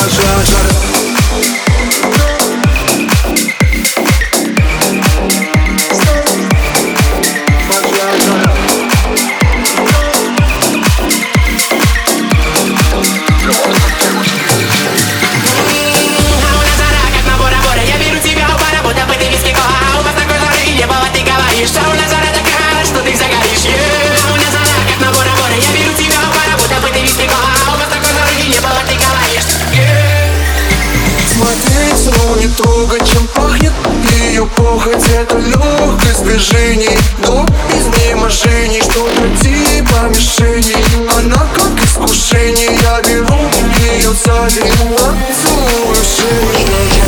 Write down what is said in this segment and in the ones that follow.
Большая жара. Не трогай, чем пахнет ее похоть. Это легкость движений, до изнеможений, что-то типа мишени. Она как искушение, я беру ее сзади, целую шею.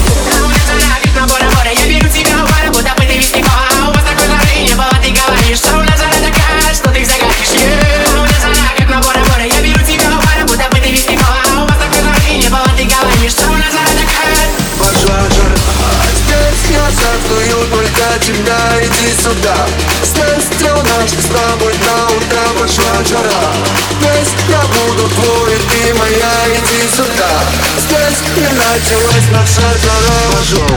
Только тебя, иди сюда. Страсть наших с тобой до утра. Пошла жара. Здесь я буду твой, ты моя, иди сюда. Здесь и началась наша жара.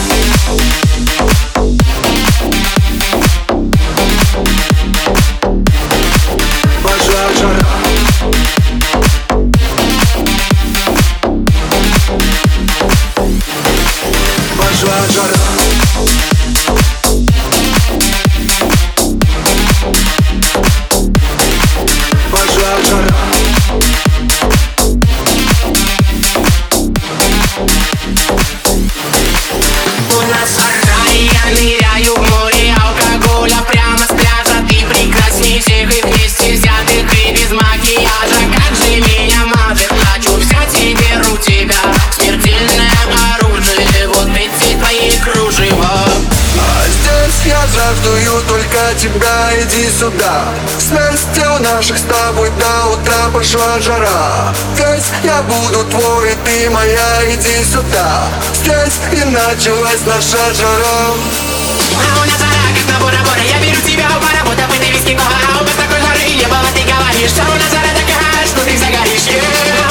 Пошла жара. Пошла жара. Я жаждую только тебя, иди сюда. Страстью наших с тобой до утра. Пошла жара. Здесь я буду твой, ты моя, иди сюда. Здесь и началась наша жара. У нас жара, как на Бора-Бора. Я беру тебя у пара, будто бы ты виски кола. Без такой жары не было, ты говоришь, что у нас жара такая, что ты загоришь.